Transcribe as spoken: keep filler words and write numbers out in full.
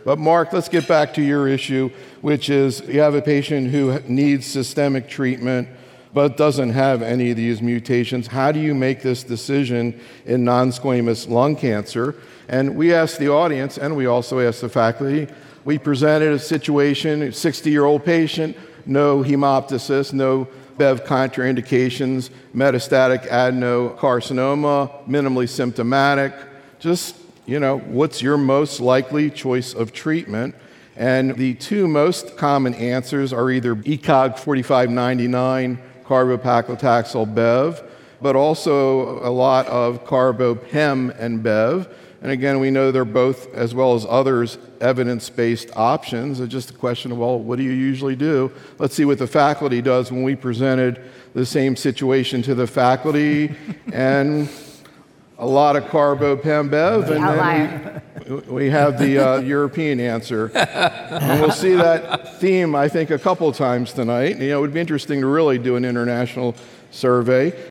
But Mark, let's get back to your issue, which is you have a patient who needs systemic treatment but doesn't have any of these mutations. How do you make this decision in non-squamous lung cancer? And we asked the audience, and we also asked the faculty. We presented a situation, a sixty-year-old patient, no hemoptysis, no B E V contraindications, metastatic adenocarcinoma, minimally symptomatic. Just, you know, what's your most likely choice of treatment? And the two most common answers are either E C O G forty-five ninety-nine, carbopaclitaxel B E V, but also a lot of carbo-P E M and B E V. And again, we know they're both, as well as others, evidence-based options. It's just a question of, well, what do you usually do? Let's see what the faculty does when we presented the same situation to the faculty, and a lot of carbo-P E M, B E V, and Outlier. then we, we have the uh, European answer. And we'll see that theme, I think, a couple times tonight. You know, it would be interesting to really do an international survey.